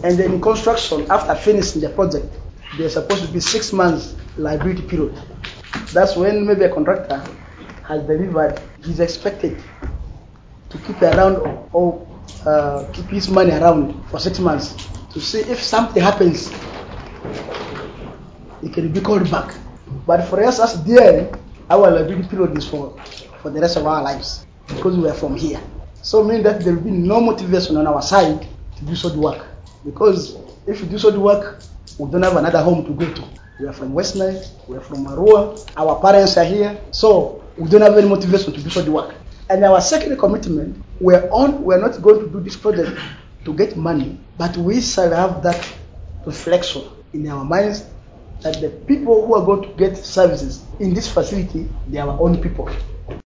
And then in construction, after finishing the project, there's supposed to be 6 months liability period. That's when maybe a contractor has delivered, he's expected to keep around or keep his money around for 6 months to see if something happens, it can be called back. But for us as DN, our liability period is for the rest of our lives because we are from here. So meaning that there will be no motivation on our side to do such work. Because if you do such work, we don't have another home to go to. We are from West Nile, we are from Marua, our parents are here, so we don't have any motivation to do such work. And our second commitment, we're not going to do this project to get money, but we shall have that reflection in our minds that the people who are going to get services in this facility, they are our own people.